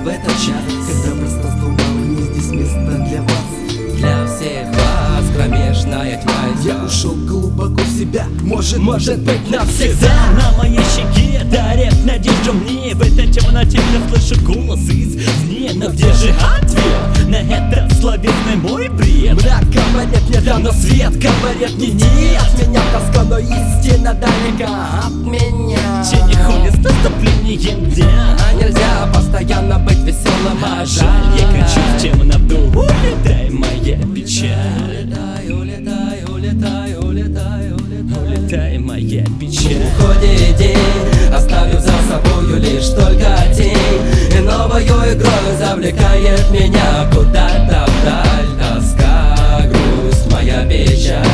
в этот час, когда пространство мало, не здесь место для вас. Для всех вас кромешная тьма. Я ушел глубоко в себя, может быть навсегда. На моей щеке дарит надежду мне. В этой темноте я слышу голос извне. Но где же ответ на этот словесный мой бред? Мрак говорит мне да, но свет говорит мне нет. Меня тоска, но истина далека от меня. Тени ходят с наступлением дня. А нельзя постоянно быть веселым, а Жаль, я кричу в темноту: улетай, моя печаль. Улетай, улетай, улетай, улетай, улетай. Улетай, моя печаль. Уходит день, оставив за собою лишь только тень. И новою игрою завлекает меня куда-то вдаль. Тоска, грусть, моя печаль.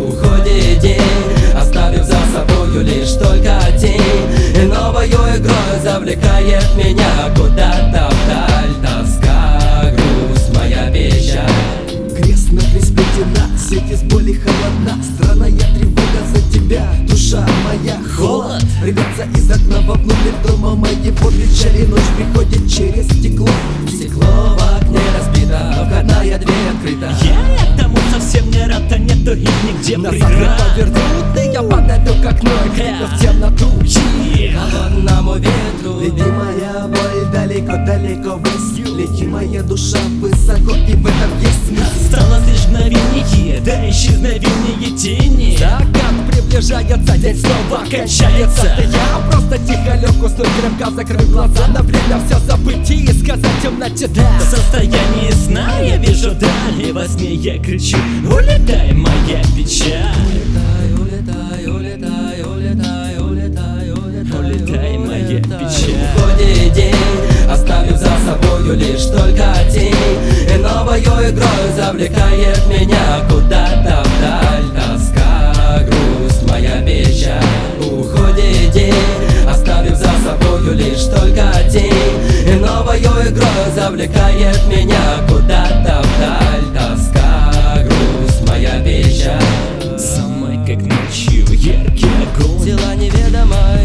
Уходит день, оставив за собою лишь только тень. И новою игрою завлекает меня куда-то вдаль. Тоска, грусть, моя печаль. Крест на кресте тена, сеть из боли холодна. Странная тревога за тебя, душа моя холод. Рвется из окна вовнутрь дома моего. Печаль и ночь приходит через стекло. Стекло в окне разбито, входная дверь открыта. Я этому совсем не рад, а нету и нигде Назад преград. повернут, и я подойду к окну и крикну в темноту. Холодному ветру. Лети моя боль далеко-далеко ввысь. Лети моя душа высоко, и в этом есть смысл. Осталось лишь мгновение, да исчезновение тени. Закат приближается, день снова кончается. Я просто тихо лег уснуть, крепко закрыв глаза. На время все забыть и сказать темноте да. В состоянии сна я вижу даль, и во сне я кричу: улетай, моя печаль. Улетай, улетай, улетай, улетай, улетай, Улетай, моя печаль. Уходит день, оставив за собою лишь только тень. И новою игрою завлекает меня куда-то вдаль. Тоска, грусть, моя печаль. Уходит день, оставив за собою лишь только тень. И новою игрою завлекает меня куда-то вдаль. Тоска, грусть, моя печаль. Самой как ночью яркий огонь. Дела неведомой,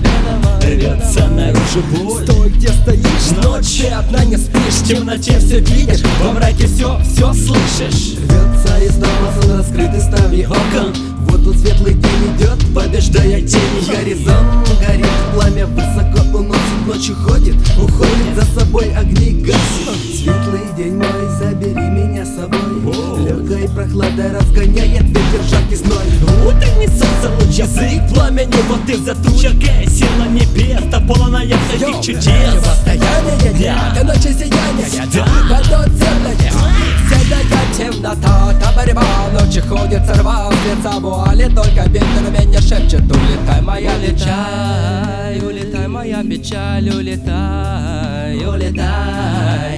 Рвется наружу боль. Стой, где стоишь, ночь и одна не спишь. В темноте все видишь, во мраке все слышишь. Рвется из дома сон раскрытый ставни окон. Вот тут светлый день идет, побеждая тени. Горизонт горит, пламя высоко уносит. Ночью ходит, уходит за собой, огни гасит. Светлый день мой, забери меня с собой. Легкой прохладой разгоняет ветер жаркий зной. Утренний солнце луч, язык пламени. Вот из-за туч яркая сила небес, та полная всяких чудес. Состояние нет, иначе сияние. Падут темное, седая темнота. Та борьба ночи ходит, сорвав с лица вуали. Только ветер меня шепчет: улетай, моя печаль. Улетай, моя печаль, улетай, улетай,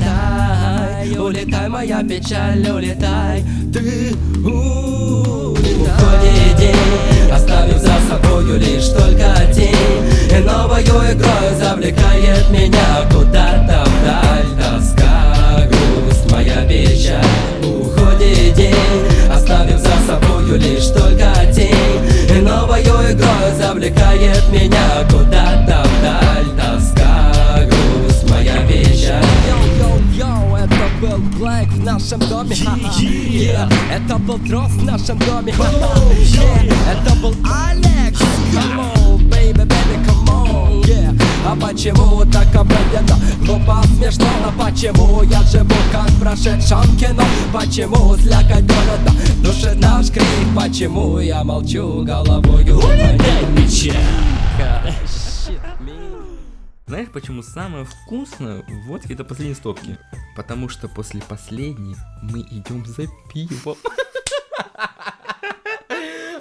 улетай, улетай, моя печаль, улетай. Ты уходит день, оставив за собою лишь только тень. И новою игрою завлекает меня куда-то вдаль. Тоска, грусть, моя печаль. Уходит день, оставив за собою лишь только тень. И новою игрою завлекает меня куда-то вдаль. Тоска, грусть, моя печаль. Йоу-йоу-йоу, это был Блэк в нашем доме. Это был Трос в нашем доме. Это был Алекс. Come on, baby, baby, come on, yeah. А почему так обращенно? Глупо, смешно, но почему я живу как в прошедшем кино? Почему слякоть города душит наш крик? Почему я молчу головою? Улетай, печаль. Знаешь, почему самое вкусное в водке — это последние стопки? Потому что после последней мы идем за пивом.